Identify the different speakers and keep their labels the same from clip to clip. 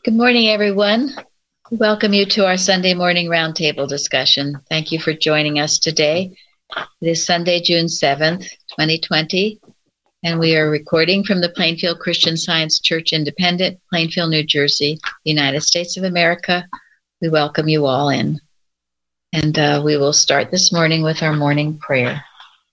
Speaker 1: Good morning, everyone. We welcome you to our Sunday morning roundtable discussion. Thank you for joining us today. It is Sunday, June 7th, 2020, and we are recording from the Plainfield Christian Science Church Independent, Plainfield, New Jersey, United States of America. We welcome you all in. And we will start this morning with our morning prayer.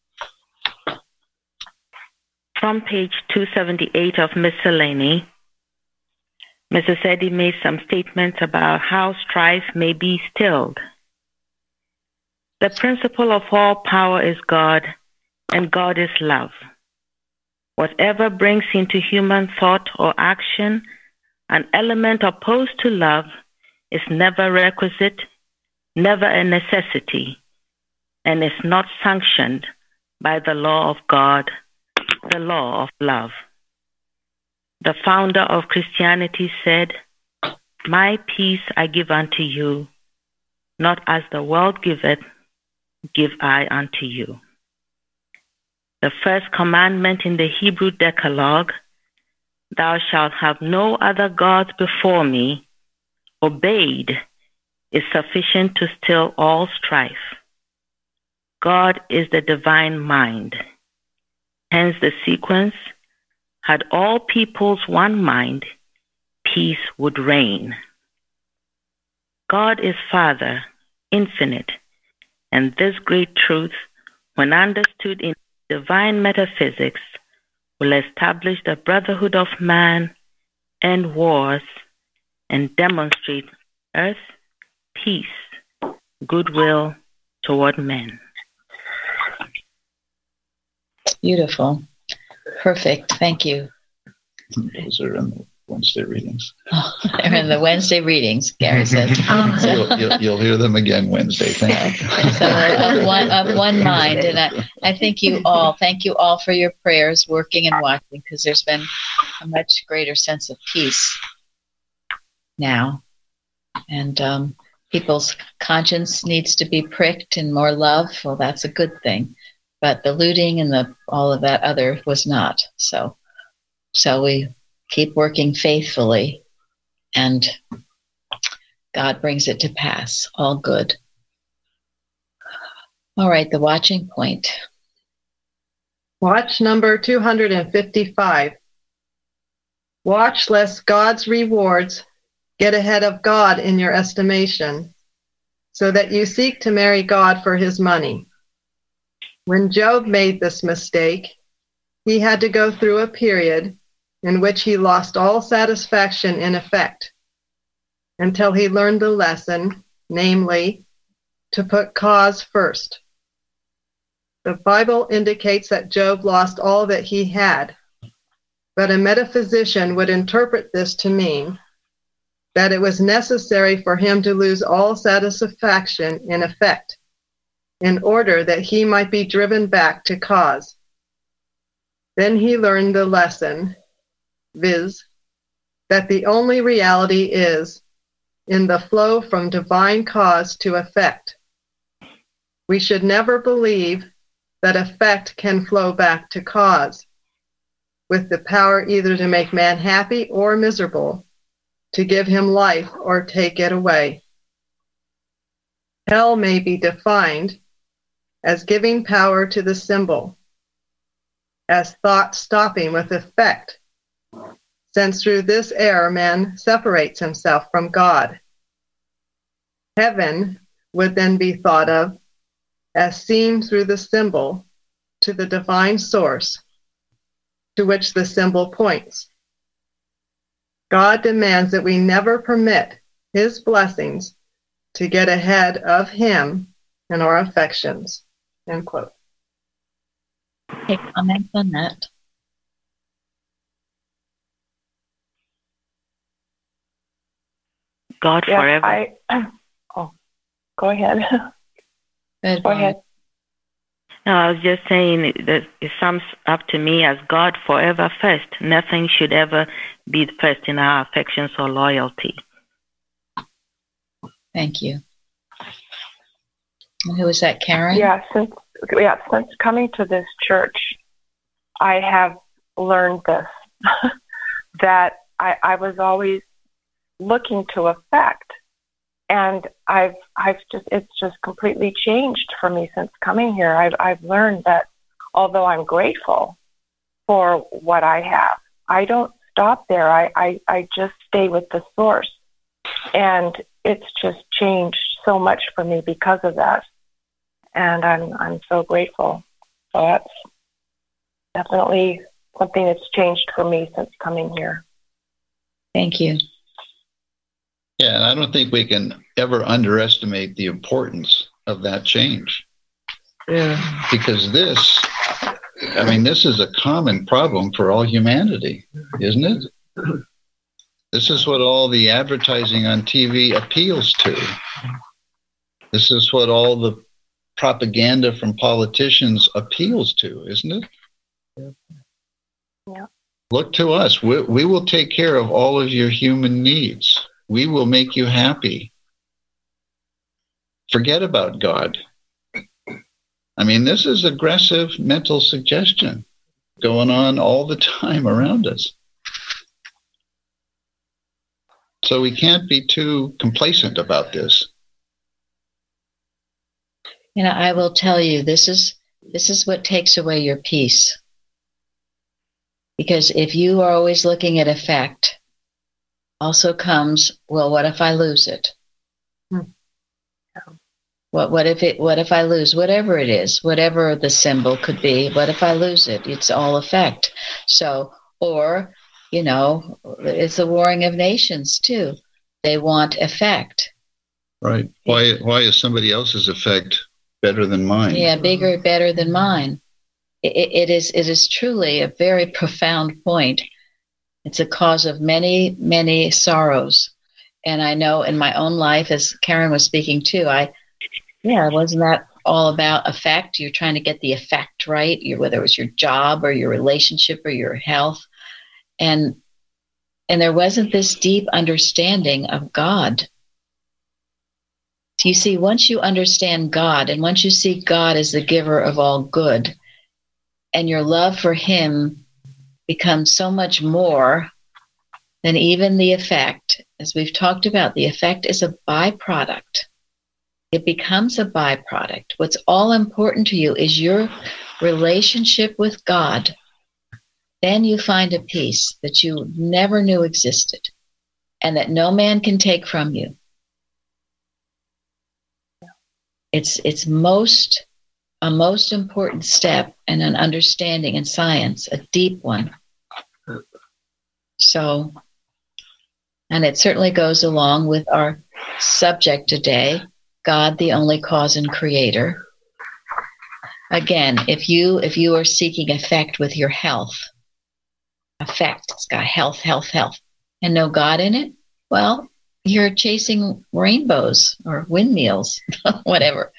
Speaker 2: From page 278 of Miscellany, Mrs. Eddy made some statements about how strife may be stilled. The principle of all power is God, and God is love. Whatever brings into human thought or action an element opposed to love is never requisite, never a necessity, and is not sanctioned by the law of God, the law of love. The founder of Christianity said, "My peace I give unto you, not as the world giveth, give I unto you." The first commandment in the Hebrew Decalogue, "Thou shalt have no other gods before me," obeyed, is sufficient to still all strife. God is the divine mind. Hence the sequence, had all peoples one mind, peace would reign. God is Father, infinite, and this great truth, when understood in divine metaphysics, will establish the brotherhood of man, end wars, and demonstrate earth, peace, goodwill toward men.
Speaker 1: Beautiful. Perfect. Thank you.
Speaker 3: Those are in the Wednesday readings.
Speaker 1: Oh, they're in the Wednesday readings, Gary says.
Speaker 3: You'll hear them again Wednesday. Thank you.
Speaker 1: So of one mind. And I thank you all for your prayers, working and watching, because there's been a much greater sense of peace now. And people's conscience needs to be pricked and more love. Well, that's a good thing. But the looting and all of that other was not. So we keep working faithfully, and God brings it to pass. All good. All right, the watching point.
Speaker 4: Watch number 255. Watch lest God's rewards get ahead of God in your estimation, so that you seek to marry God for his money. When Job made this mistake, he had to go through a period in which he lost all satisfaction in effect, until he learned the lesson, namely, to put cause first. The Bible indicates that Job lost all that he had, but a metaphysician would interpret this to mean that it was necessary for him to lose all satisfaction in effect, in order that he might be driven back to cause. Then he learned the lesson, viz., that the only reality is in the flow from divine cause to effect. We should never believe that effect can flow back to cause, with the power either to make man happy or miserable, to give him life or take it away. Hell may be defined as giving power to the symbol, as thought stopping with effect, since through this error man separates himself from God. Heaven would then be thought of as seen through the symbol to the divine source to which the symbol points. God demands that we never permit his blessings to get ahead of him and our affections. End quote.
Speaker 1: Any comments on that?
Speaker 2: God forever.
Speaker 5: Go ahead. Go ahead.
Speaker 2: No, I was just saying that it sums up to me as God forever first. Nothing should ever be first in our affections or loyalty.
Speaker 1: Thank you. And who was that, Karen?
Speaker 5: Yeah, since coming to this church, I have learned this, that I was always looking to affect. And it's just completely changed for me since coming here. I've learned that although I'm grateful for what I have, I don't stop there. I just stay with the source. And it's just changed so much for me because of that. And I'm so grateful. So that's definitely something that's changed for me since coming here.
Speaker 1: Thank you.
Speaker 3: Yeah, and I don't think we can ever underestimate the importance of that change.
Speaker 4: Yeah.
Speaker 3: Because this is a common problem for all humanity, isn't it? This is what all the advertising on TV appeals to. This is what all the propaganda from politicians appeals to, isn't it?
Speaker 5: Yeah.
Speaker 3: Look to us. We will take care of all of your human needs. We will make you happy. Forget about God. I mean, this is aggressive mental suggestion going on all the time around us. So we can't be too complacent about this.
Speaker 1: You know, I will tell you, this is what takes away your peace. Because if you are always looking at effect, also comes, well, what if I lose it? What if I lose whatever it is, whatever the symbol could be? What if I lose it? It's all effect. So, or, you know, it's the warring of nations too. They want effect.
Speaker 3: Right. Why is somebody else's effect better than mine?
Speaker 1: Yeah, bigger, better than mine. It is truly a very profound point. It's a cause of many, many sorrows. And I know in my own life, as Karen was speaking too, wasn't that all about effect? You're trying to get the effect right, whether it was your job or your relationship or your health. And there wasn't this deep understanding of God. So you see, once you understand God, and once you see God as the giver of all good, and your love for him becomes so much more than even the effect. As we've talked about, the effect is a byproduct. It becomes a byproduct. What's all important to you is your relationship with God. Then you find a peace that you never knew existed and that no man can take from you. It's a most important step and an understanding in science, a deep one. So, and it certainly goes along with our subject today, God, the only cause and creator. Again, if you are seeking effect with your health, it's got health, and no God in it, well, you're chasing rainbows or windmills, whatever.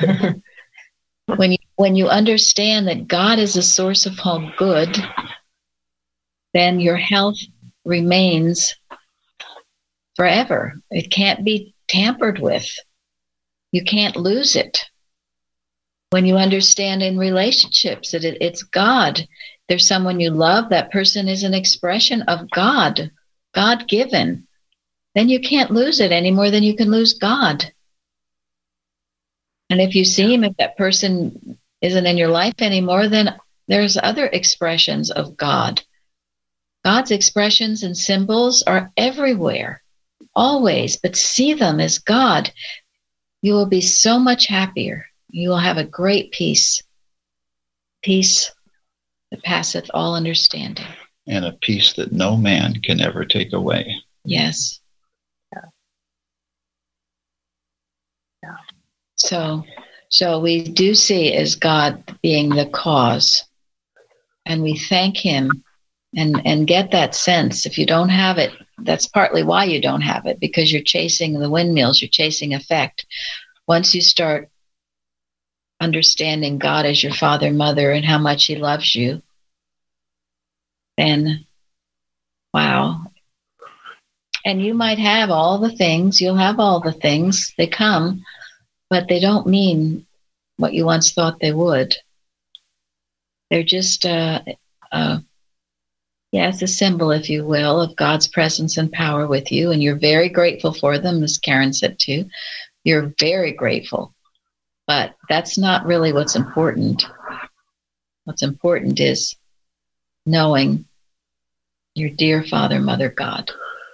Speaker 1: When you understand that God is the source of all good, then your health remains forever. It can't be tampered with. You can't lose it. When you understand in relationships that it's God, there's someone you love, that person is an expression of God, God-given, then you can't lose it any more than you can lose God. And if you see him, if that person isn't in your life anymore, then there's other expressions of God. God's expressions and symbols are everywhere, always, but see them as God. You will be so much happier. You will have a great peace that passeth all understanding.
Speaker 3: And a peace that no man can ever take away.
Speaker 1: Yes.
Speaker 5: Yeah.
Speaker 1: So we do see as God being the cause, and we thank him and get that sense. If you don't have it, that's partly why you don't have it, because you're chasing the windmills, you're chasing effect. Once you start understanding God as your father, mother, and how much he loves you, then wow. And you might have all the things, you'll have all the things, they come, but they don't mean what you once thought they would. They're just Yeah, it's a symbol, if you will, of God's presence and power with you. And you're very grateful for them, as Karen said too. You're very grateful. But that's not really what's important. What's important is knowing your dear Father, Mother, God.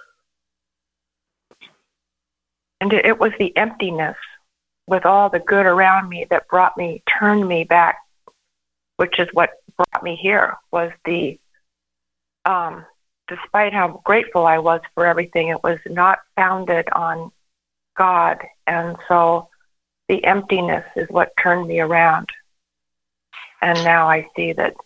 Speaker 5: And it was the emptiness with all the good around me that turned me back, which is what brought me here, was the, despite how grateful I was for everything, it was not founded on God. And so the emptiness is what turned me around. And now I see that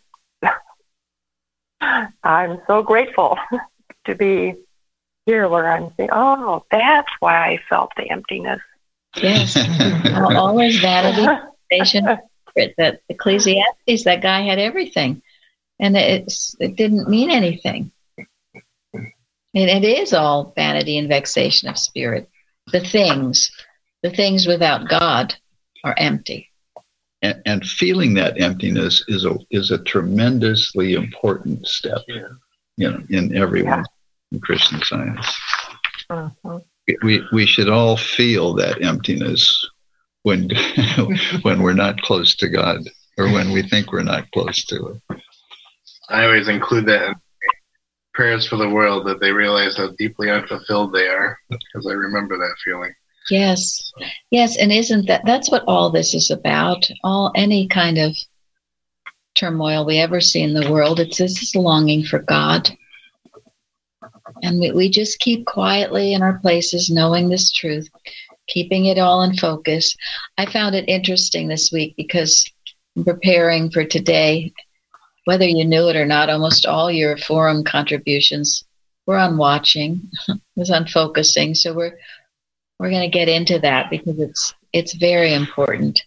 Speaker 5: I'm so grateful to be here where I'm saying, oh, that's why I felt the emptiness.
Speaker 1: Yes. All is vanity, that Ecclesiastes, that guy had everything. And it didn't mean anything. It is all vanity and vexation of spirit. The things without God are empty.
Speaker 3: And feeling that emptiness is a tremendously important step, in everyone's Christian Science.
Speaker 5: Uh-huh.
Speaker 3: We should all feel that emptiness when when we're not close to God, or when we think we're not close to it.
Speaker 6: I always include that in prayers for the world, that they realize how deeply unfulfilled they are, because I remember that feeling.
Speaker 1: Yes, and isn't that's what all this is about? Any kind of turmoil we ever see in the world, it's this longing for God. And we just keep quietly in our places, knowing this truth, keeping it all in focus. I found it interesting this week because in preparing for today, whether you knew it or not, almost all your forum contributions were on watching, was on focusing. So we're going to get into that because it's very important.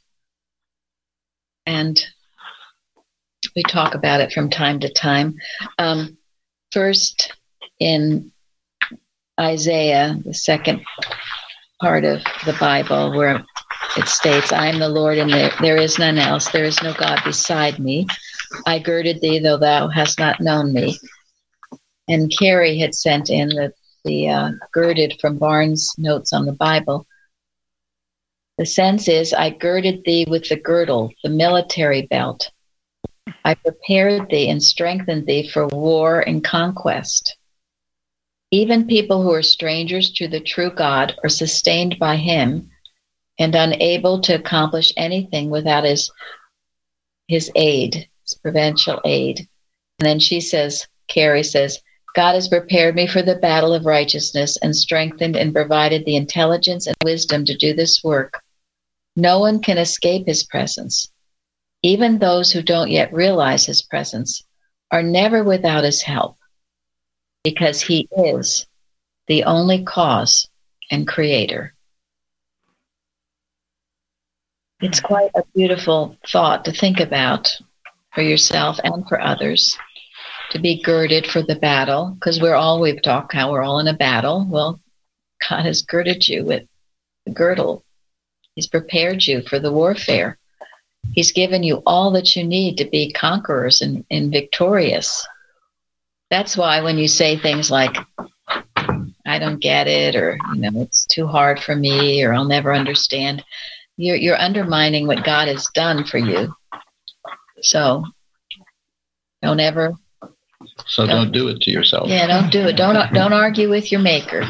Speaker 1: And we talk about it from time to time. First, in Isaiah, the second part of the Bible, where it states, I am the Lord and there is none else. There is no God beside me. I girded thee, though thou hast not known me. And Carrie had sent in the girded from Barnes' Notes on the Bible. The sense is, I girded thee with the girdle, the military belt. I prepared thee and strengthened thee for war and conquest. Even people who are strangers to the true God are sustained by him and unable to accomplish anything without his aid, his providential aid. And then Carrie says, God has prepared me for the battle of righteousness and strengthened and provided the intelligence and wisdom to do this work. No one can escape his presence. Even those who don't yet realize his presence are never without his help, because he is the only cause and creator. It's quite a beautiful thought to think about for yourself and for others, to be girded for the battle, because we've talked how we're all in a battle. Well, God has girded you with the girdle. He's prepared you for the warfare. He's given you all that you need to be conquerors and victorious. That's why when you say things like, I don't get it, or it's too hard for me, or I'll never understand, you're undermining what God has done for you. So don't do it to yourself. Yeah, don't do it. Don't argue with your maker.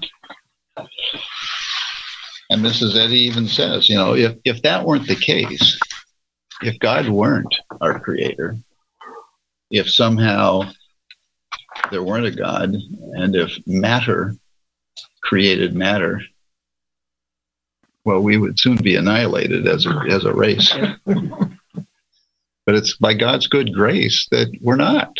Speaker 3: And Mrs. Eddy even says, if that weren't the case, if God weren't our creator, if somehow there weren't a God, and if matter created matter, well, we would soon be annihilated as a race. But it's by God's good grace that we're not.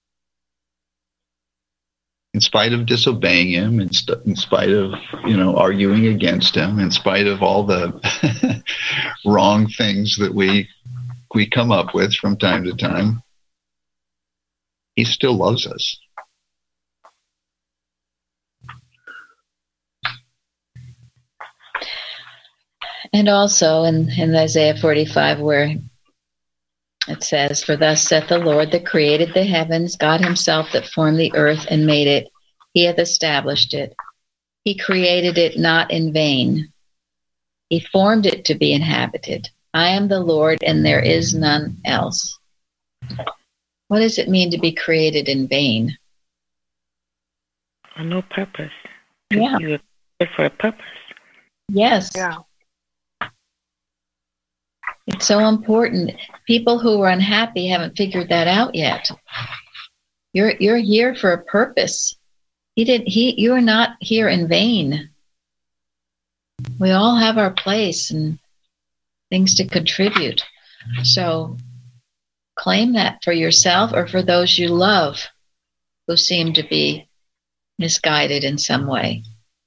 Speaker 3: In spite of disobeying him, in spite of, arguing against him, in spite of all the wrong things that we come up with from time to time, he still loves us. And
Speaker 1: also in Isaiah 45, where it it says, "For thus saith the Lord that created the heavens, God himself that formed the earth and made it. He hath established it. He created it not in vain. He formed it to be inhabited. I am the Lord, and there is none else." What does it mean to be created in vain?
Speaker 2: For no purpose.
Speaker 1: Yeah.
Speaker 2: You are for a purpose.
Speaker 1: Yes.
Speaker 5: Yeah.
Speaker 1: It's so important. People who are unhappy haven't figured that out yet. You're here for a purpose. You are not here in vain. We all have our place and things to contribute. So claim that for yourself or for those you love who seem to be misguided in some way.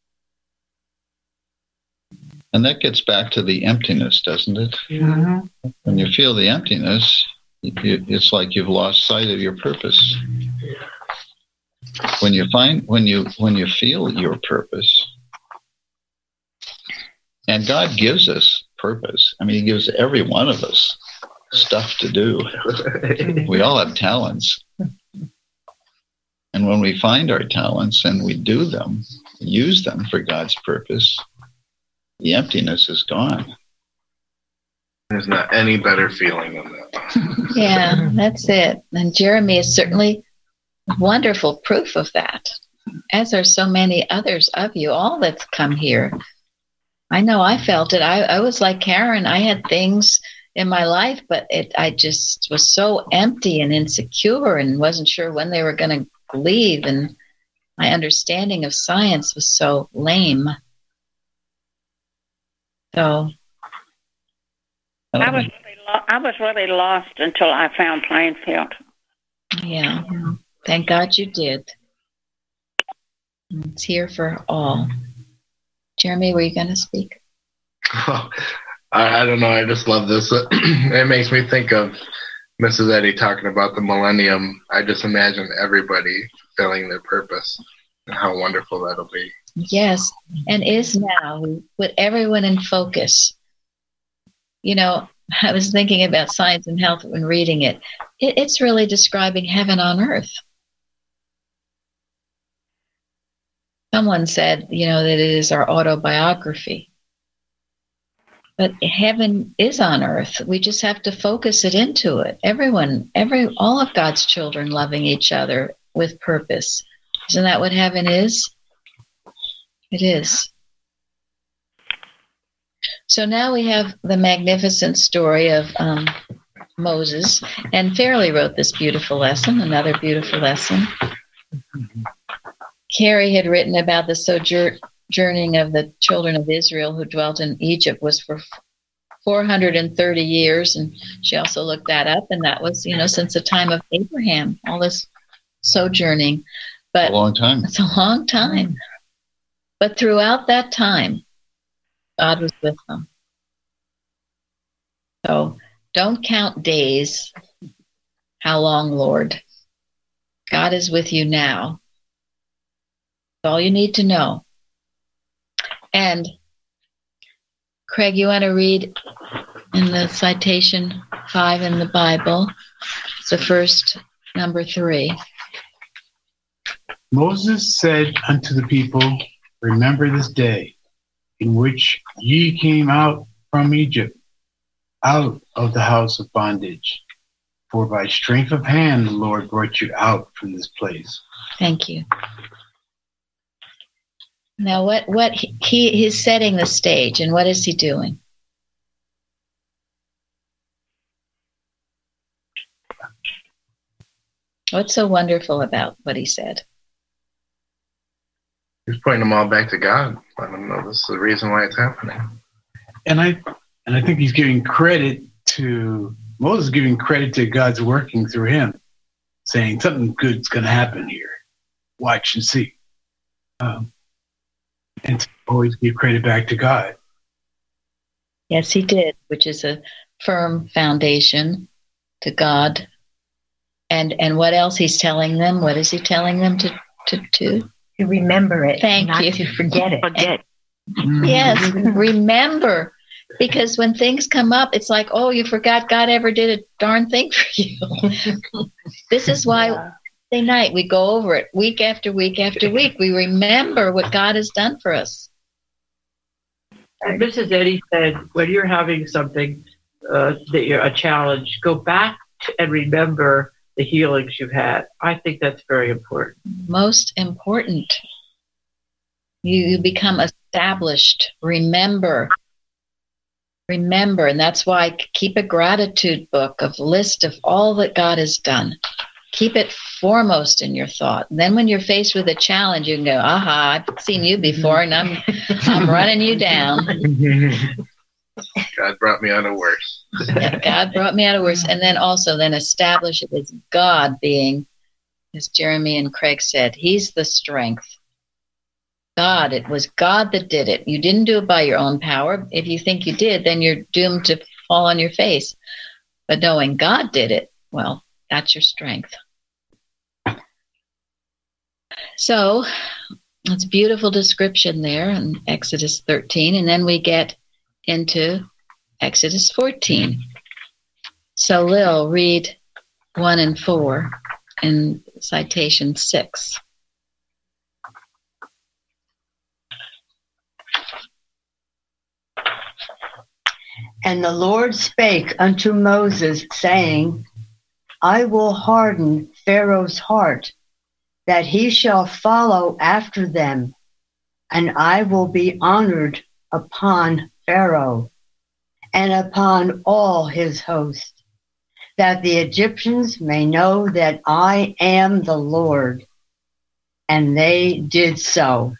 Speaker 3: And that gets back to the emptiness, doesn't it?
Speaker 4: Mm-hmm.
Speaker 3: When you feel the emptiness, it's like you've lost sight of your purpose. When you feel your purpose, and God gives us purpose. I mean, He gives every one of us stuff to do. We all have talents. And when we find our talents and we do them, use them for God's purpose, the emptiness is gone.
Speaker 6: There's not any better feeling than that.
Speaker 1: Yeah, that's it. And Jeremy is certainly wonderful proof of that, as are so many others of you, all that's come here. I know I felt it. I was like Karen. I had things in my life, but I just was so empty and insecure and wasn't sure when they were going to leave. And my understanding of science was so lame. So
Speaker 7: I was really lost until I found Plainfield.
Speaker 1: Yeah, thank God you did. It's here for all. Jeremy, were you going to speak?
Speaker 6: I don't know. I just love this. It makes me think of Mrs. Eddy talking about the millennium. I just imagine everybody fulfilling their purpose and how wonderful that'll be.
Speaker 1: Yes, and is now. We put everyone in focus. You know, I was thinking about Science and Health when reading it. It's really describing heaven on earth. Someone said, that it is our autobiography. But heaven is on earth. We just have to focus it into it. All of God's children loving each other with purpose. Isn't that what heaven is? It is. So now we have the magnificent story of Moses. And Fairley wrote this beautiful lesson, another beautiful lesson. Carrie had written about the sojourning of the children of Israel who dwelt in Egypt was for 430 years. And she also looked that up. And that was, since the time of Abraham, all this sojourning. But
Speaker 3: a long time.
Speaker 1: It's a long time. But throughout that time, God was with them. So don't count days. How long, Lord? God is with you now. That's all you need to know. And Craig, you want to read in the citation 5 in the Bible? It's the first number 3.
Speaker 8: Moses said unto the people, remember this day in which ye came out from Egypt, out of the house of bondage. For by strength of hand the Lord brought you out from this place.
Speaker 1: Thank you. Now, what he's setting the stage, and what is he doing? What's so wonderful about what he said?
Speaker 6: He's pointing them all back to God. Let them know this is the reason why it's happening.
Speaker 8: And I think he's giving credit to Moses, giving credit to God's working through him, saying something good's going to happen here. Watch and see. And to always give credit back to God.
Speaker 1: Yes, he did, which is a firm foundation to God. And what else he's telling them? What is he telling them to do?
Speaker 9: To remember it.
Speaker 1: Thank
Speaker 9: not
Speaker 1: you.
Speaker 9: To forget it.
Speaker 1: Yes, remember. Because when things come up, it's like, oh, you forgot God ever did a darn thing for you. This is why Wednesday night we go over it week after week after week. We remember what God has done for us.
Speaker 9: And Mrs. Eddy said, when you're having something that you're a challenge, go back and remember the healings you've had. I think that's very important.
Speaker 1: Most important. You become established. Remember, and that's why keep a gratitude book of list of all that God has done. Keep it foremost in your thought. And then when you're faced with a challenge, you can go, aha, I've seen you before, and I'm running you down.
Speaker 6: God brought me out of worse.
Speaker 1: Yeah, God brought me out of worse. And then also establish it as God being, as Jeremy and Craig said, He's the strength. God, it was God that did it. You didn't do it by your own power. If you think you did, then you're doomed to fall on your face. But knowing God did it, well, that's your strength. So it's a beautiful description there in Exodus 13. And then we get into Exodus 14. So Lil, read 1 and 4 in citation 6.
Speaker 10: And the Lord spake unto Moses, saying, I will harden Pharaoh's heart, that he shall follow after them, and I will be honored upon Pharaoh and upon all his host, that the Egyptians may know that I am the Lord. And they did so.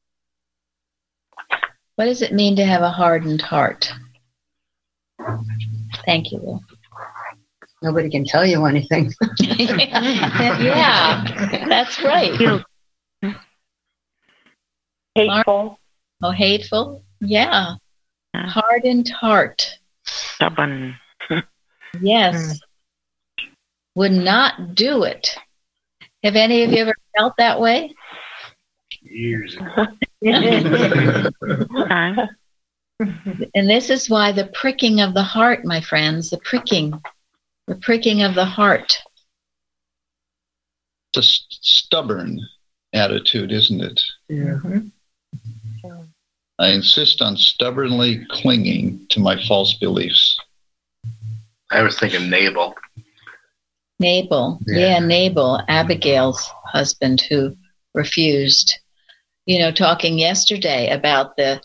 Speaker 1: What does it mean to have a hardened heart? Thank you, Will.
Speaker 10: Nobody can tell you anything.
Speaker 1: Yeah, that's right.
Speaker 5: Hateful.
Speaker 1: Oh, hateful? Yeah. Hardened heart.
Speaker 2: Stubborn.
Speaker 1: Yes. Would not do it. Have any of you ever felt that way?
Speaker 8: Years ago.
Speaker 1: And this is why the pricking of the heart, my friends, the pricking of the heart.
Speaker 3: It's a stubborn attitude, isn't it?
Speaker 9: Yeah.
Speaker 3: I insist on stubbornly clinging to my false beliefs.
Speaker 6: I was thinking Nabal.
Speaker 1: Nabal, Abigail's husband, who refused. You know, talking yesterday about the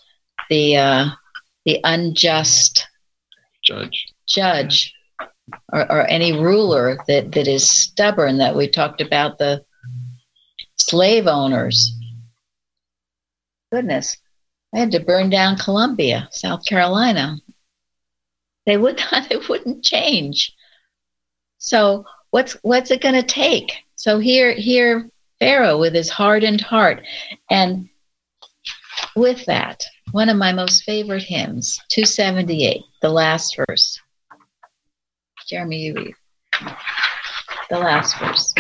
Speaker 1: unjust judge or any ruler that is stubborn, that we talked about the slave owners. Goodness, I had to burn down Columbia, South Carolina. They wouldn't change. So what's it going to take? So here Pharaoh with his hardened heart, and with that, one of my most favorite hymns, 278, the last verse. Jeremy, you read the last verse.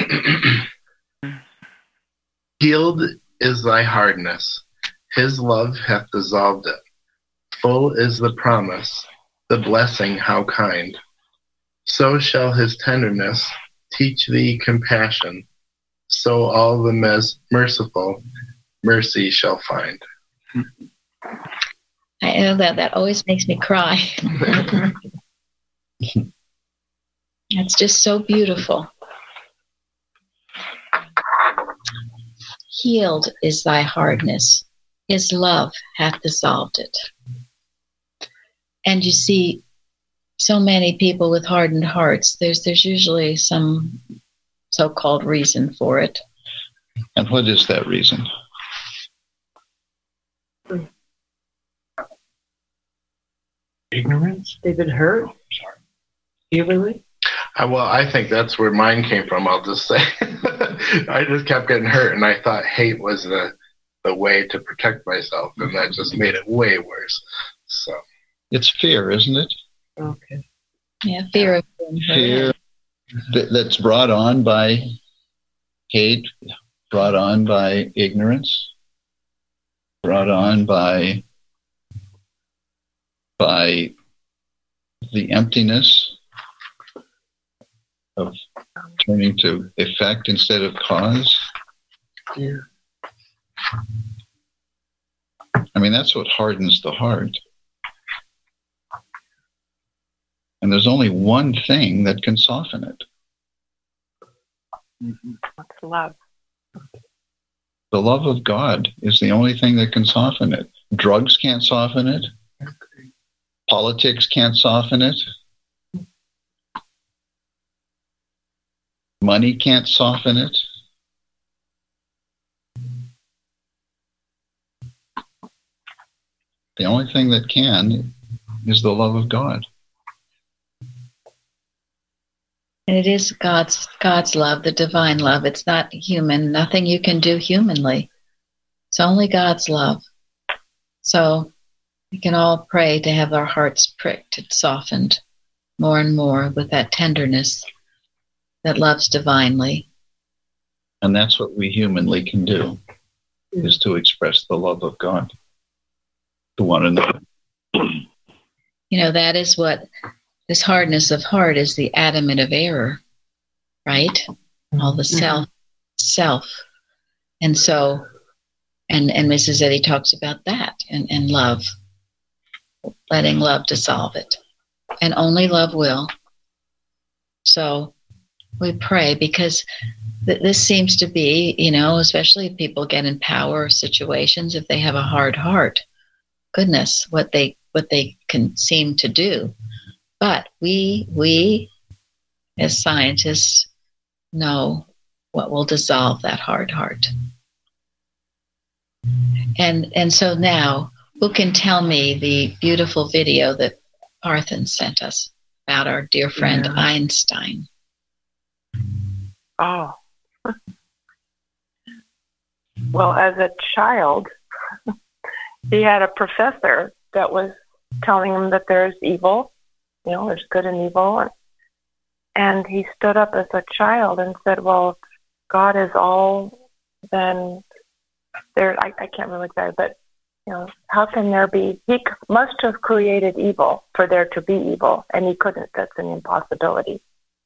Speaker 6: Healed is thy hardness, his love hath dissolved it. Full is the promise, the blessing how kind. So shall his tenderness teach thee compassion, so all the merciful mercy shall find.
Speaker 1: I know that always makes me cry. It's just so beautiful. Healed is thy hardness, his love hath dissolved it. And you see so many people with hardened hearts, there's usually some so-called reason for it.
Speaker 3: And what is that reason?
Speaker 8: Ignorance?
Speaker 9: They've been hurt? Really?
Speaker 6: Well, I think that's where mine came from, I'll just say. I just kept getting hurt, and I thought hate was the way to protect myself, and that just made it way worse. So
Speaker 3: It's fear, isn't it?
Speaker 9: Okay.
Speaker 1: Yeah, fear of being hurt.
Speaker 3: Fear that's brought on by hate, brought on by ignorance, brought on by by the emptiness of turning to effect instead of cause.
Speaker 6: Yeah.
Speaker 3: I mean, that's what hardens the heart. And there's only one thing that can soften it.
Speaker 5: That's love.
Speaker 3: The love of God is the only thing that can soften it. Drugs can't soften it. Politics can't soften it. Money can't soften it. The only thing that can is the love of God.
Speaker 1: And it is God's love, the divine love. It's not human, nothing you can do humanly. It's only God's love. So we can all pray to have our hearts pricked and softened more and more with that tenderness that loves divinely.
Speaker 3: And that's what we humanly can do, is to express the love of God to one another.
Speaker 1: You know, that is what this hardness of heart is, the adamant of error, right? All the self. And so, and Mrs. Eddy talks about that and love, letting love dissolve it. And only love will. So we pray, because this seems to be, you know, especially if people get in power situations, if they have a hard heart, goodness, what they can seem to do. But we as scientists know what will dissolve that hard heart. And so now, who can tell me the beautiful video that Arthur sent us about our dear friend Einstein?
Speaker 5: Oh. Well, as a child, he had a professor that was telling him that there's evil, you know, there's good and evil. And he stood up as a child and said, well, if God is all, then there, I can't remember exactly, but, you know, how can there be, he must have created evil for there to be evil, and he couldn't. That's an impossibility.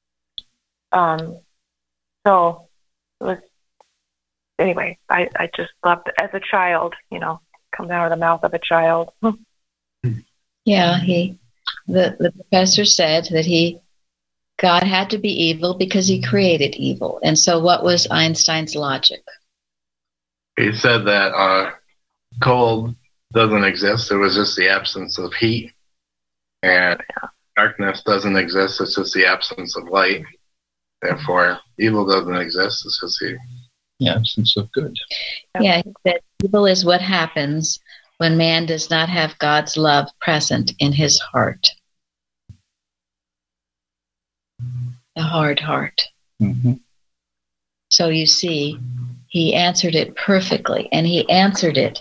Speaker 5: So it was, anyway, I just loved it as a child, you know, coming out of the mouth of a child.
Speaker 1: Yeah, the professor said that God had to be evil because he created evil. And so what was Einstein's logic?
Speaker 6: He said that cold doesn't exist. It was just the absence of heat. And darkness doesn't exist. It's just the absence of light. Therefore, evil doesn't exist. It's just the
Speaker 3: absence of good.
Speaker 1: Yeah, he said evil is what happens when man does not have God's love present in his heart. The hard heart.
Speaker 3: Mm-hmm.
Speaker 1: So you see, he answered it perfectly, and he answered it.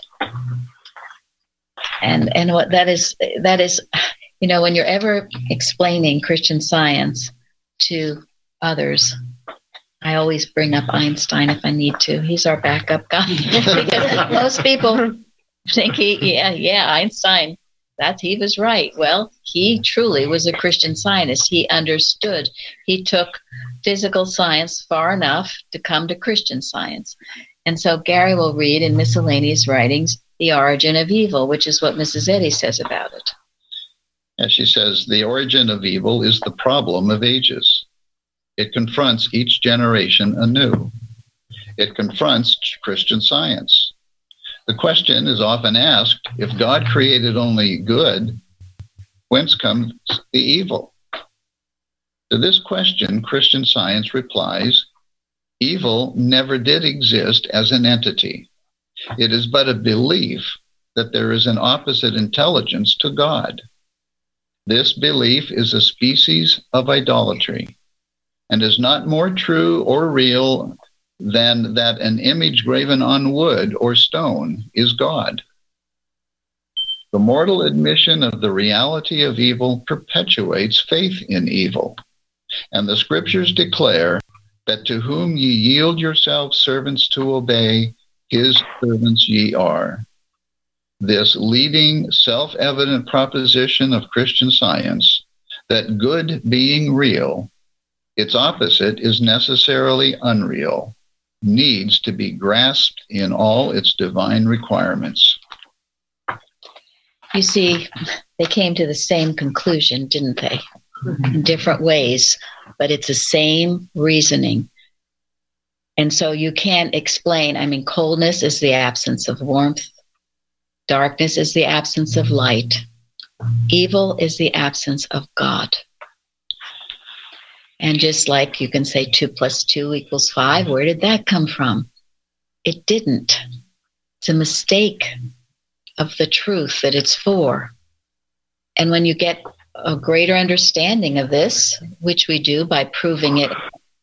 Speaker 1: And what that is, you know, when you're ever explaining Christian Science to others, I always bring up Einstein if I need to. He's our backup guy. Because most people think Einstein, he was right. Well, he truly was a Christian scientist. He understood. He took physical science far enough to come to Christian science. And so Gary will read in miscellaneous writings, The Origin of Evil, which is what Mrs. Eddy says about it.
Speaker 3: As she says, the origin of evil is the problem of ages. It confronts each generation anew. It confronts Christian Science. The question is often asked, if God created only good, whence comes the evil? To this question, Christian Science replies, evil never did exist as an entity. It is but a belief that there is an opposite intelligence to God. This belief is a species of idolatry and is not more true or real than that an image graven on wood or stone is God. The mortal admission of the reality of evil perpetuates faith in evil, and the scriptures declare that to whom ye yield yourselves servants to obey, his servants ye are. this leading self-evident proposition of Christian science that good being real, its opposite is necessarily unreal, needs to be grasped in all its divine requirements.
Speaker 1: You see, they came to the same conclusion, didn't they? In different ways, but it's the same reasoning. And so you can't explain, I mean, coldness is the absence of warmth. Darkness is the absence of light. Evil is the absence of God. And just like you can say 2 + 2 = 5, where did that come from? It didn't. It's a mistake of the truth that it's for. And when you get a greater understanding of this, which we do by proving it,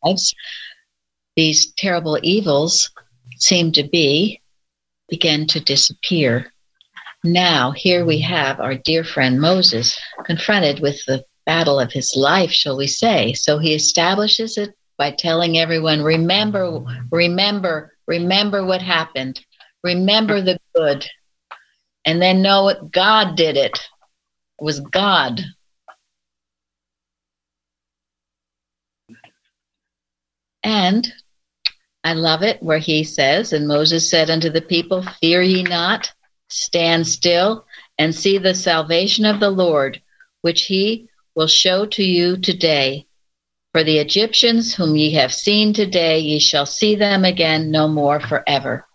Speaker 1: these terrible evils seem to begin to disappear. Now, here we have our dear friend Moses confronted with the battle of his life, shall we say. So he establishes it by telling everyone, remember what happened. Remember the good. And then know what God did it. It was God. And I love it where he says, and Moses said unto the people, fear ye not, stand still and see the salvation of the Lord, which he will show to you today. For the Egyptians whom ye have seen today, ye shall see them again no more forever.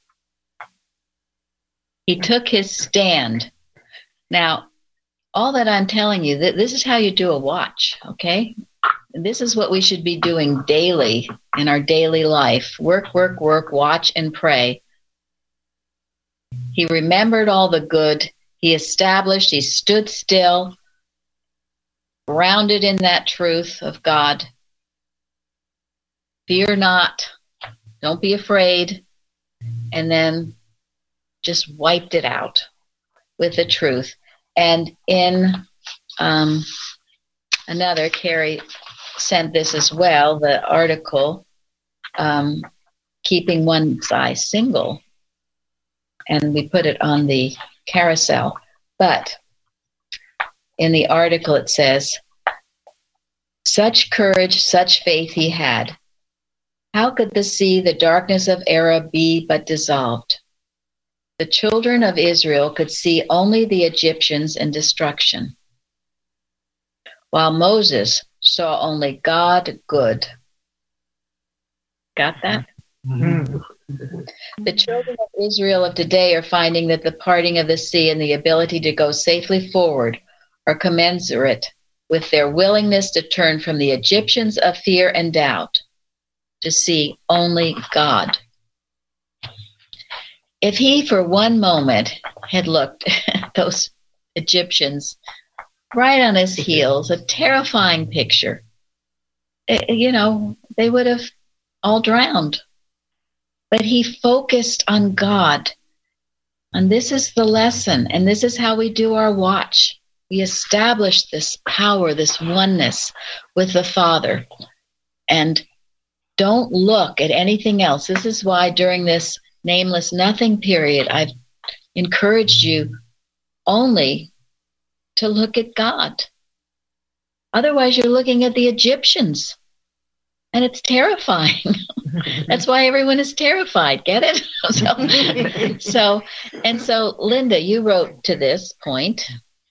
Speaker 1: He took his stand. Now, all that I'm telling you, this is how you do a watch, okay? This is what we should be doing daily in our daily life. Work, work, work, watch, and pray. He remembered all the good. He established, he stood still, grounded in that truth of God. Fear not. Don't be afraid. And then just wiped it out with the truth. And in another, Carrie sent this as well, the article, Keeping One's Eye Single. And we put it on the carousel. But in the article it says, such courage, such faith he had. How could the sea, the darkness of error, be but dissolved? The children of Israel could see only the Egyptians in destruction, while Moses saw only God good. Got that? Mm-hmm. The children of Israel of today are finding that the parting of the sea and the ability to go safely forward are commensurate with their willingness to turn from the Egyptians of fear and doubt to see only God. If he for one moment had looked at those Egyptians right on his heels, a terrifying picture, they would have all drowned. But he focused on God. And this is the lesson. And this is how we do our watch. We establish this power, this oneness with the Father. And don't look at anything else. This is why during this nameless nothing period, I've encouraged you only to look at God. Otherwise, you're looking at the Egyptians. And it's terrifying. That's why everyone is terrified. Get it? So, Linda, you wrote to this point.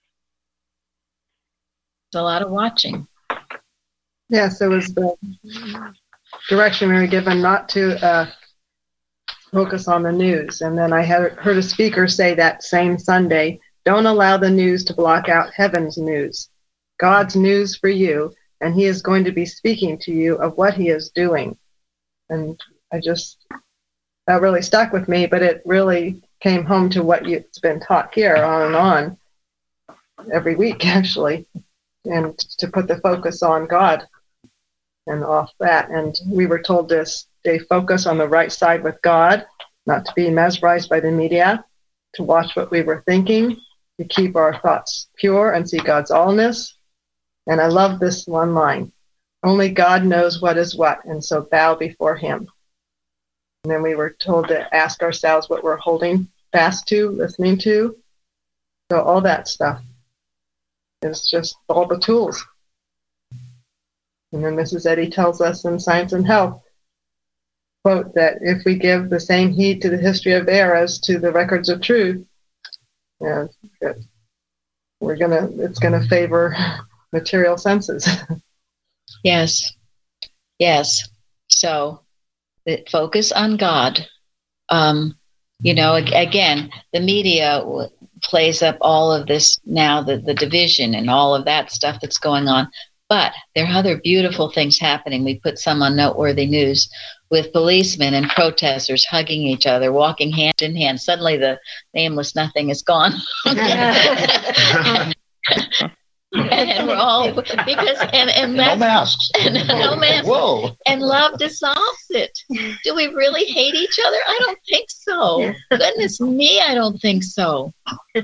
Speaker 1: It's a lot of watching.
Speaker 4: Yes, it was the direction we were given not to focus on the news. And then I heard a speaker say that same Sunday, don't allow the news to block out heaven's news. God's news for you. And he is going to be speaking to you of what he is doing. And that really stuck with me, but it really came home to what it's been taught here on and on every week, actually, and to put the focus on God and off that. And we were told to stay focused on the right side with God, not to be mesmerized by the media, to watch what we were thinking, to keep our thoughts pure and see God's allness. And I love this one line, only God knows what is what, and so bow before him. And then we were told to ask ourselves what we're holding fast to, listening to. So all that stuff is just all the tools. And then Mrs. Eddy tells us in Science and Health, quote, that if we give the same heed to the history of air as to the records of truth, it's gonna favor material senses.
Speaker 1: Yes. So focus on God. Again, the media plays up all of this now, the division and all of that stuff that's going on. But there are other beautiful things happening. We put some on Noteworthy News with policemen and protesters hugging each other, walking hand in hand. Suddenly the nameless nothing is gone. And we're all and
Speaker 3: no masks.
Speaker 1: No masks.
Speaker 3: Whoa.
Speaker 1: And love dissolves it. Do we really hate each other? I don't think so. Goodness me, I don't think so.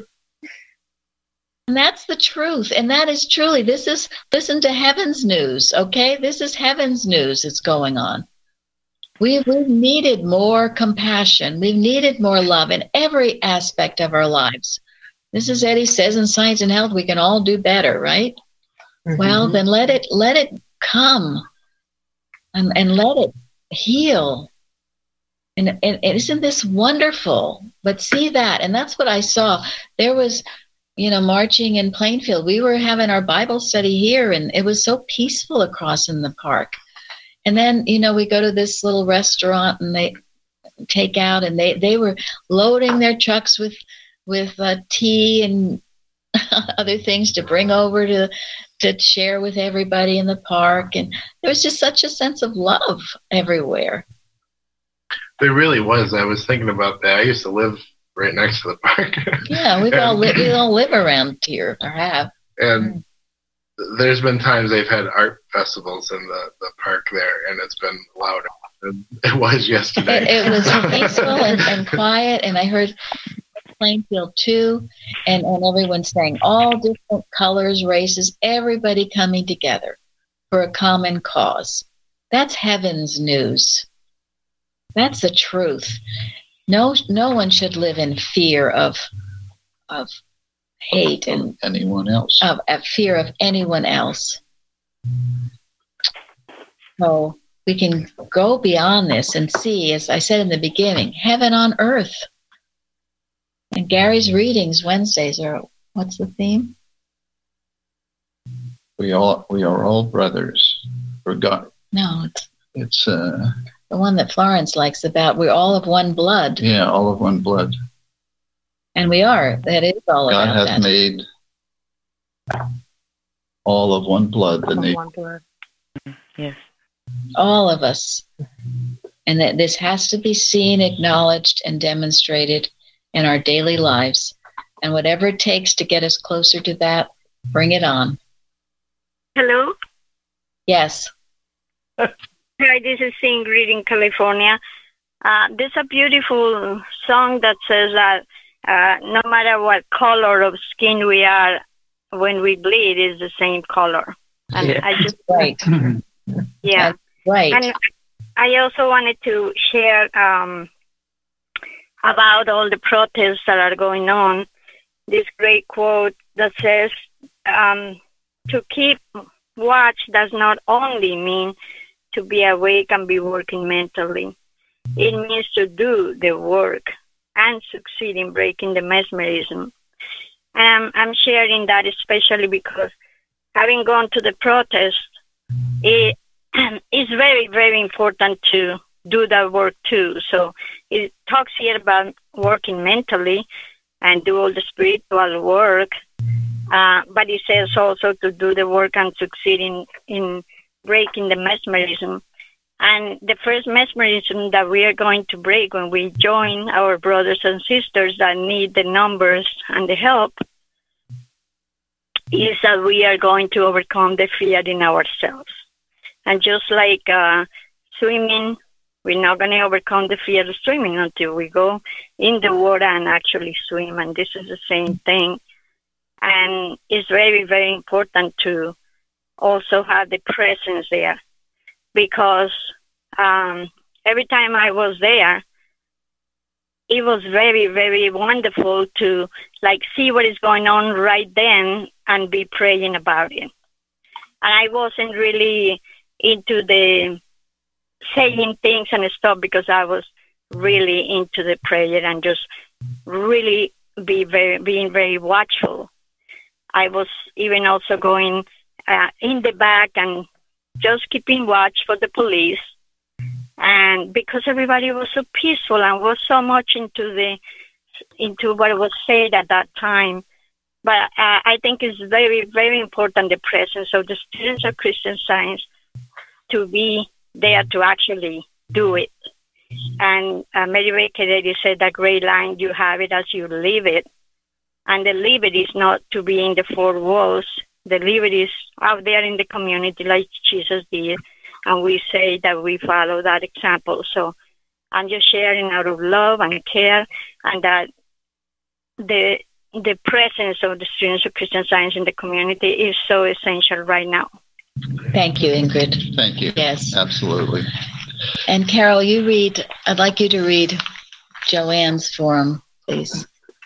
Speaker 1: And that's the truth. And that is truly, listen to heaven's news, okay? This is heaven's news that's going on. We've needed more compassion. We've needed more love in every aspect of our lives. Mrs. Eddy says in Science and Health, we can all do better, right? Mm-hmm. Well, then let it come and let it heal. And isn't this wonderful? But see that, and that's what I saw. There was, marching in Plainfield. We were having our Bible study here, and it was so peaceful across in the park. And then, we go to this little restaurant, and they take out, and they were loading their trucks with tea and other things to bring over to share with everybody in the park. And there was just such a sense of love everywhere.
Speaker 6: There really was. I was thinking about that. I used to live right next to the park.
Speaker 1: Yeah, we all live around here, or have.
Speaker 6: And there's been times they've had art festivals in the park there, and it's been louder than it was yesterday.
Speaker 1: It was peaceful and quiet, and I heard Plainfield too, and everyone saying all different colors, races, everybody coming together for a common cause. That's heaven's news. That's the truth. No one should live in fear of hate and
Speaker 3: anyone else.
Speaker 1: Of fear of anyone else. So we can go beyond this and see, as I said in the beginning, heaven on earth. And Gary's readings Wednesdays are, what's the theme?
Speaker 3: We are all brothers for God.
Speaker 1: No,
Speaker 3: it's
Speaker 1: the one that Florence likes about we're all of one blood.
Speaker 3: Yeah, all of one blood.
Speaker 1: And we are. That is all
Speaker 3: God
Speaker 1: about
Speaker 3: hath
Speaker 1: that.
Speaker 3: made all of one blood.
Speaker 2: One blood. Yes.
Speaker 1: All of us. And that this has to be seen, acknowledged, and demonstrated in our daily lives. And whatever it takes to get us closer to that, bring it on.
Speaker 11: Hello?
Speaker 1: Yes.
Speaker 11: Hi, this is Ingrid in California. There's a beautiful song that says that no matter what color of skin we are, when we bleed, is the same color. And
Speaker 1: yeah.
Speaker 11: I just
Speaker 1: right.
Speaker 11: Yeah.
Speaker 1: That's right.
Speaker 11: And I also wanted to share about all the protests that are going on. This great quote that says, to keep watch does not only mean to be awake and be working mentally. It means to do the work and succeed in breaking the mesmerism. And I'm sharing that especially because having gone to the protest, it is very, very important to do that work too. So it talks here about working mentally and do all the spiritual work, but it says also to do the work and succeed in breaking the mesmerism. And the first mesmerism that we are going to break when we join our brothers and sisters that need the numbers and the help is that we are going to overcome the fear in ourselves. And just like swimming, we're not going to overcome the fear of swimming until we go in the water and actually swim. And this is the same thing. And it's very, very important to also have the presence there, because every time I was there, it was very, very wonderful to like see what is going on right then and be praying about it. And I wasn't really into the saying things and stuff because I was really into the prayer and just really being very watchful. I was even also going in the back and just keeping watch for the police. And because everybody was so peaceful and was so much into what was said at that time. But I think it's very, very important, the presence of the students of Christian Science to be there to actually do it. And Mary Baker Eddy said that great line, you have it as you live it. And the live it is not to be in the four walls. The live it is out there in the community like Jesus did. And we say that we follow that example. So I'm just sharing out of love and care, and that the presence of the students of Christian Science in the community is so essential right now.
Speaker 1: Thank you, Ingrid.
Speaker 3: Thank you.
Speaker 1: Yes.
Speaker 3: Absolutely.
Speaker 1: And Carol, I'd like you to read Joanne's forum, please.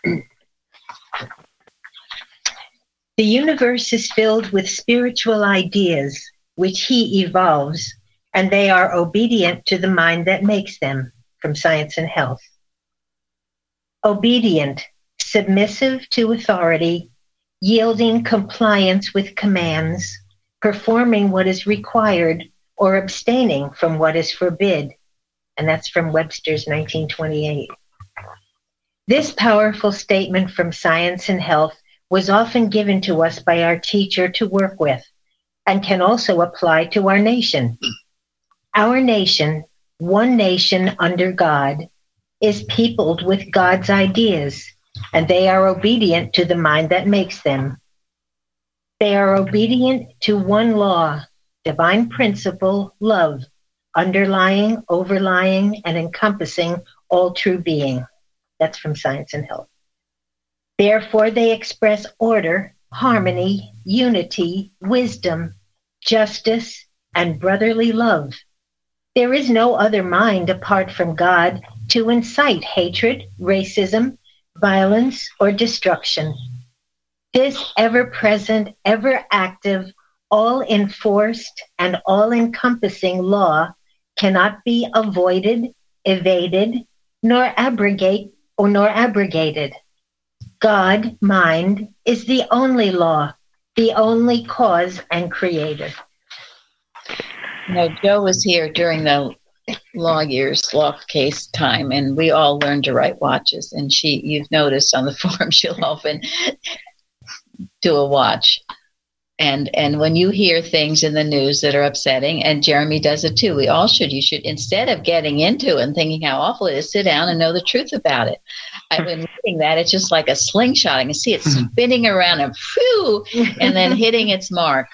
Speaker 12: The universe is filled with spiritual ideas, which he evolves, and they are obedient to the mind that makes them, from Science and Health. Obedient, submissive to authority, yielding compliance with commands, performing what is required, or abstaining from what is forbid. And that's from Webster's 1928. This powerful statement from Science and Health was often given to us by our teacher to work with, and can also apply to our nation. Our nation, one nation under God, is peopled with God's ideas, and they are obedient to the mind that makes them. They are obedient to one law, divine principle, love, underlying, overlying, and encompassing all true being. That's from Science and Health. Therefore, they express order, harmony, unity, wisdom, justice, and brotherly love. There is no other mind apart from God to incite hatred, racism, violence, or destruction. This ever-present, ever-active, all-enforced, and all-encompassing law cannot be avoided, evaded, nor abrogated. God, mind, is the only law, the only cause and creator.
Speaker 1: Joe was here during the law case time, and we all learned to write watches. And you've noticed on the forum, she'll often do a watch. And when you hear things in the news that are upsetting, and Jeremy does it too, you should, instead of getting into it and thinking how awful it is, sit down and know the truth about it. I've been reading that. It's just like a slingshot. I can see it spinning around and phew, and then hitting its mark.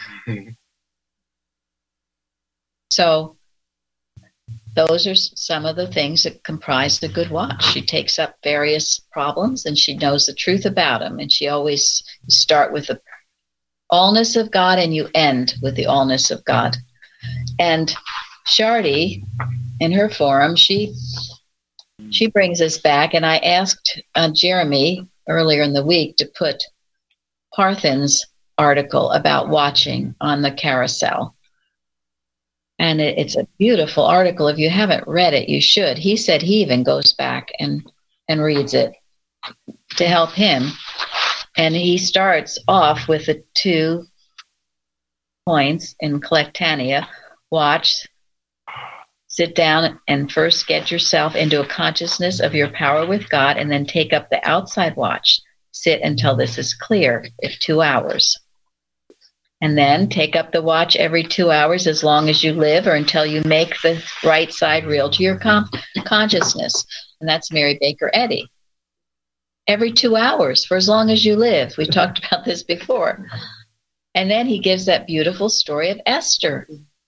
Speaker 1: So those are some of the things that comprise the good watch. She takes up various problems and she knows the truth about them. And she always start with the allness of God and you end with the allness of God. And Shardy, in her forum, she brings us back. And I asked Jeremy earlier in the week to put Parthen's article about watching on the carousel. And it's a beautiful article. If you haven't read it, you should. He said he even goes back and reads it to help him. And he starts off with the 2 points in Collectania. Watch, sit down, and first get yourself into a consciousness of your power with God, and then take up the outside watch. Sit until this is clear, if 2 hours. And then take up the watch every 2 hours as long as you live, or until you make the right side real to your consciousness. And that's Mary Baker Eddy. Every 2 hours for as long as you live. We talked about this before. And then he gives that beautiful story of Esther.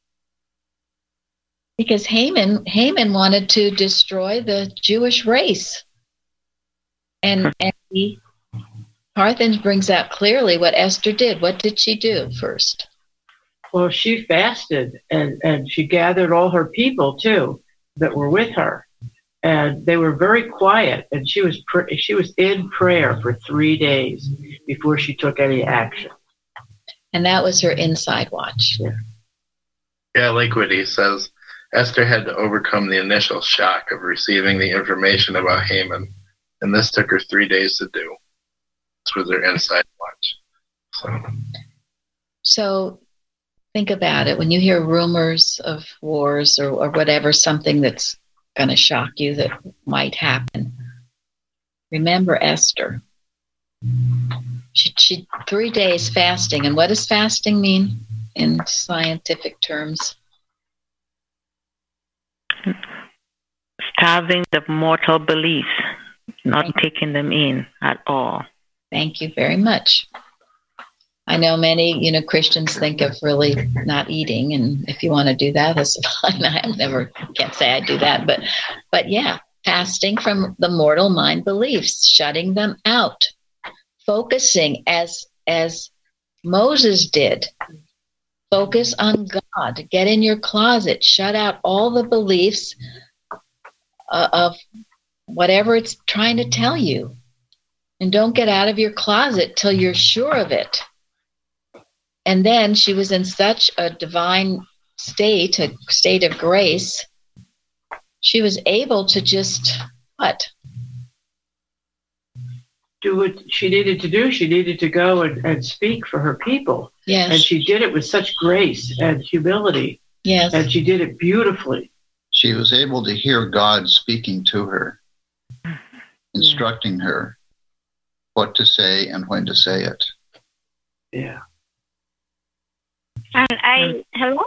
Speaker 1: Because Haman wanted to destroy the Jewish race. And Parthen brings out clearly what Esther did. What did she do first?
Speaker 9: Well, she fasted and she gathered all her people too that were with her. and they were very quiet. And she was in prayer for 3 days before she took any action.
Speaker 1: And that was her inside watch.
Speaker 6: Yeah, like what he says, Esther had to overcome the initial shock of receiving the information about Haman, and this took her 3 days to do. This was her inside watch.
Speaker 1: So think about it. When you hear rumors of wars or whatever, something that's going to shock you that might happen, remember Esther. She 3 days fasting. And what does fasting mean in scientific terms?
Speaker 2: Starving the mortal beliefs, not taking them in at all.
Speaker 1: Thank you very much. I know many, Christians think of really not eating, and if you want to do that, that's fine. Can't say I do that, but yeah, fasting from the mortal mind beliefs, shutting them out, focusing as Moses did. Focus on God. Get in your closet. Shut out all the beliefs of whatever it's trying to tell you. And don't get out of your closet till you're sure of it. And then she was in such a divine state, a state of grace, she was able to just,
Speaker 9: do what she needed to do. She needed to go and speak for her people.
Speaker 1: Yes.
Speaker 9: And she did it with such grace and humility.
Speaker 1: Yes.
Speaker 9: And she did it beautifully.
Speaker 3: She was able to hear God speaking to her, instructing her what to say and when to say it.
Speaker 9: Yeah.
Speaker 11: And hello?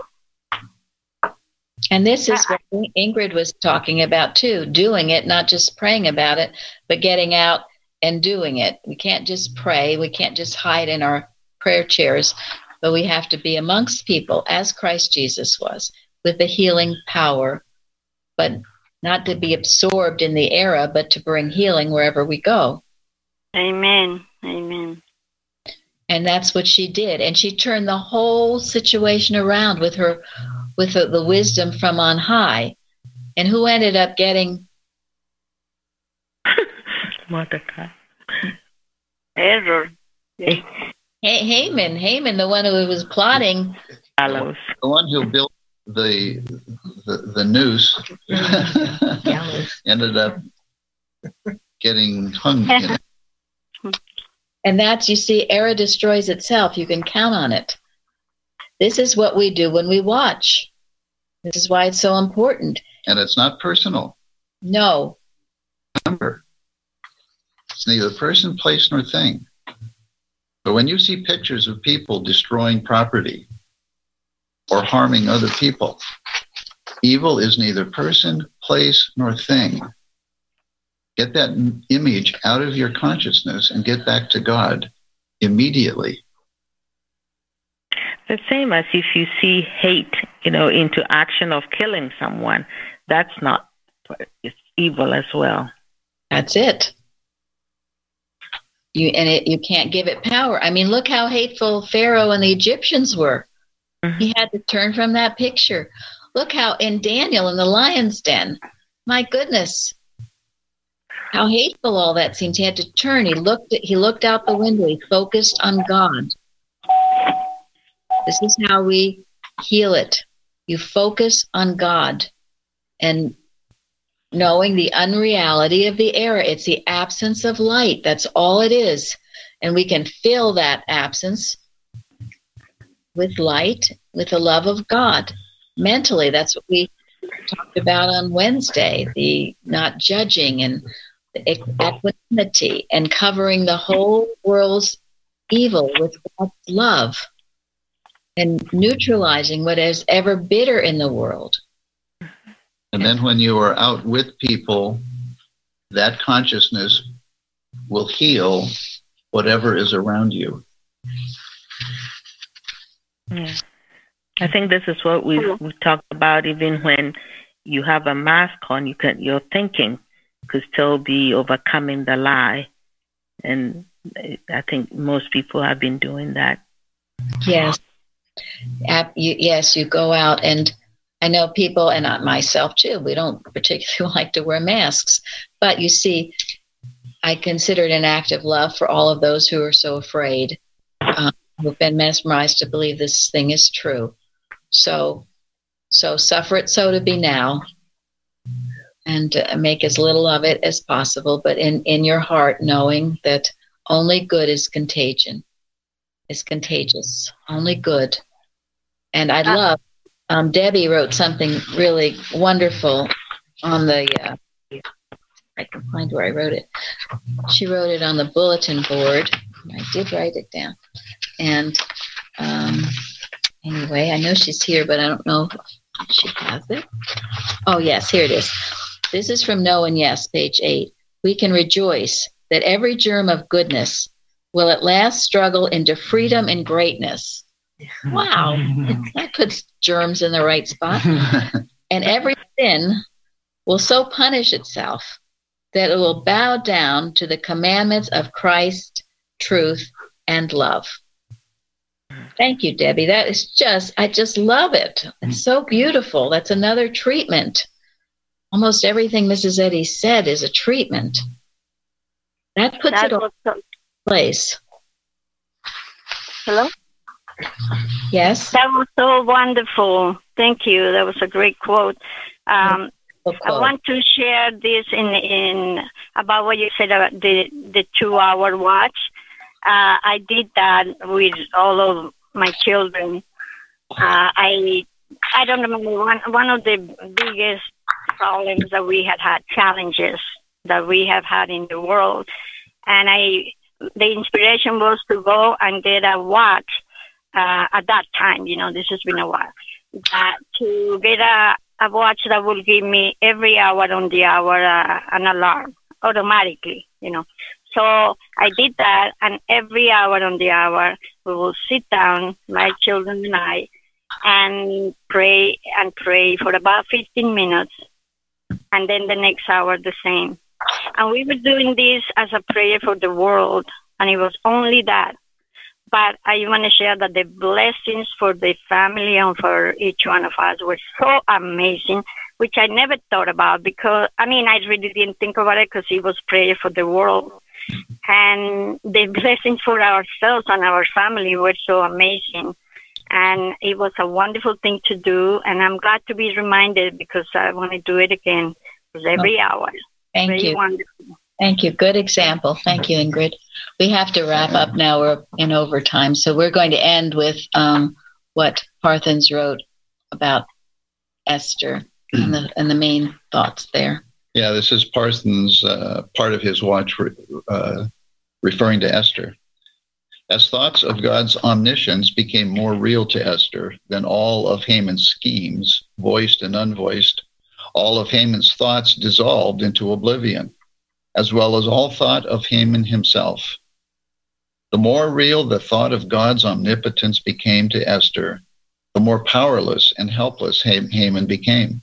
Speaker 1: And this is what Ingrid was talking about too, doing it, not just praying about it, but getting out and doing it. We can't just pray. We can't just hide in our prayer chairs, but we have to be amongst people as Christ Jesus was, with the healing power, but not to be absorbed in the era, but to bring healing wherever we go.
Speaker 11: Amen. Amen.
Speaker 1: And that's what she did. And she turned the whole situation around with the wisdom from on high. And who ended up getting
Speaker 2: Mordecai.
Speaker 11: Error.
Speaker 1: Haman, the one who was plotting.
Speaker 3: The one who built the noose ended up getting hung in it.
Speaker 1: And that's, you see, error destroys itself. You can count on it. This is what we do when we watch. This is why it's so important.
Speaker 3: And it's not personal.
Speaker 1: No.
Speaker 3: Remember, it's neither person, place, nor thing. But when you see pictures of people destroying property or harming other people, evil is neither person, place, nor thing. Get that image out of your consciousness and get back to God immediately.
Speaker 2: The same as if you see hate, into action of killing someone, that's not, it's evil as well.
Speaker 1: That's it. You can't give it power. I mean, look how hateful Pharaoh and the Egyptians were. Mm-hmm. He had to turn from that picture. Look how in Daniel in the lion's den, my goodness, how hateful all that seems. He had to turn. He looked out the window. He focused on God. This is how we heal it. You focus on God and knowing the unreality of the era. It's the absence of light. That's all it is. And we can fill that absence with light, with the love of God. Mentally, that's what we talked about on Wednesday, the not judging and the equanimity and covering the whole world's evil with God's love and neutralizing what is ever bitter in the world.
Speaker 3: And then when you are out with people, that consciousness will heal whatever is around you.
Speaker 2: Yeah. I think this is what we talked about. Even when you have a mask on, your thinking could still be overcoming the lie. And I think most people have been doing that.
Speaker 1: Yes. Yes, you go out and I know people, and not myself too, we don't particularly like to wear masks. But you see, I consider it an act of love for all of those who are so afraid, who've been mesmerized to believe this thing is true. So suffer it so to be now, and make as little of it as possible, but in your heart knowing that only good is contagious. Only good. And I love, Debbie wrote something really wonderful on the, I can find where I wrote it. She wrote it on the bulletin board. I did write it down. And anyway, I know she's here, but I don't know if she has it. Oh, yes, here it is. This is from No and Yes, page 8. We can rejoice that every germ of goodness will at last struggle into freedom and greatness. Wow, that puts germs in the right spot. And every sin will so punish itself that it will bow down to the commandments of Christ, truth, and love. Thank you, Debbie. That is I just love it. It's so beautiful. That's another treatment. Almost everything Mrs. Eddy said is a treatment. That puts it in place.
Speaker 11: Hello?
Speaker 1: Yes?
Speaker 11: That was so wonderful. Thank you. That was a great quote. I want to share this in about what you said about the 2-hour watch. I did that with all of my children. I don't remember one of the biggest problems that we had challenges that we have had in the world, and the inspiration was to go and get a watch at that time. This has been a while. To get a watch that will give me every hour on the hour an alarm automatically. So I did that, and every hour on the hour we will sit down, my children and I, and pray for about 15 minutes, and then the next hour the same. And we were doing this as a prayer for the world, and it was only that. But I want to share that the blessings for the family and for each one of us were so amazing, which I never thought about because, I really didn't think about it because it was prayer for the world. And the blessings for ourselves and our family were so amazing. And it was a wonderful thing to do. And I'm glad to be reminded because I want to do it again every hour.
Speaker 1: Thank you.
Speaker 11: Wonderful.
Speaker 1: Thank you. Good example. Thank you, Ingrid. We have to wrap up now. We're in overtime. So we're going to end with what Parthens wrote about Esther and the main thoughts there.
Speaker 3: Yeah, this is Parthens, part of his watch referring to Esther. As thoughts of God's omniscience became more real to Esther than all of Haman's schemes, voiced and unvoiced, all of Haman's thoughts dissolved into oblivion, as well as all thought of Haman himself. The more real the thought of God's omnipotence became to Esther, the more powerless and helpless Haman became.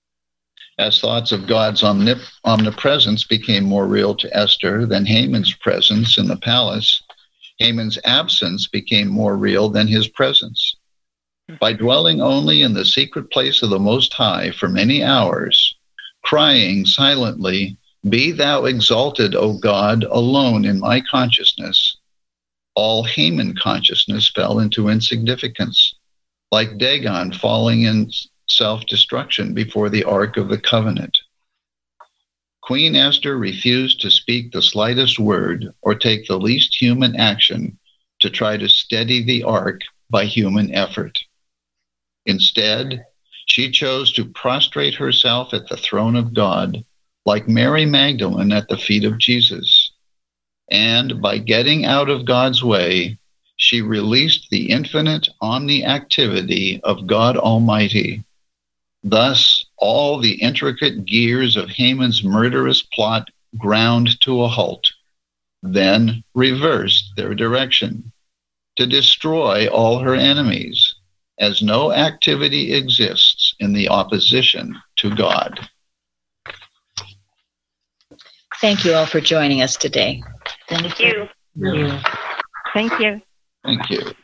Speaker 3: As thoughts of God's omnipresence became more real to Esther than Haman's presence in the palace, Haman's absence became more real than his presence. By dwelling only in the secret place of the Most High for many hours, crying silently, "Be thou exalted, O God, alone in my consciousness," all Haman consciousness fell into insignificance, like Dagon falling in self-destruction before the Ark of the Covenant. Queen Esther refused to speak the slightest word or take the least human action to try to steady the Ark by human effort. Instead, she chose to prostrate herself at the throne of God, like Mary Magdalene at the feet of Jesus. And by getting out of God's way, she released the infinite omni-activity of God Almighty. Thus, all the intricate gears of Haman's murderous plot ground to a halt, then reversed their direction to destroy all her enemies, as no activity exists in the opposition to God.
Speaker 1: Thank you all for joining us today.
Speaker 11: Thank you. Thank you.
Speaker 3: Thank you.